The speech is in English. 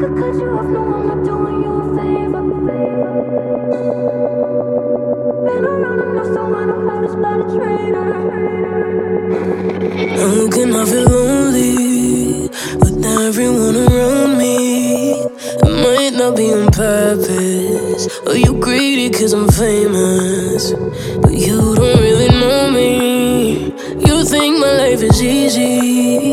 could cut you off, no, I'm not doing you a favor. Been around enough, so I know how to spot a traitor. How can I feel lonely with everyone around me? It might not be on purpose, or you greedy cause I'm famous, but you don't really know me. You think my life is easy,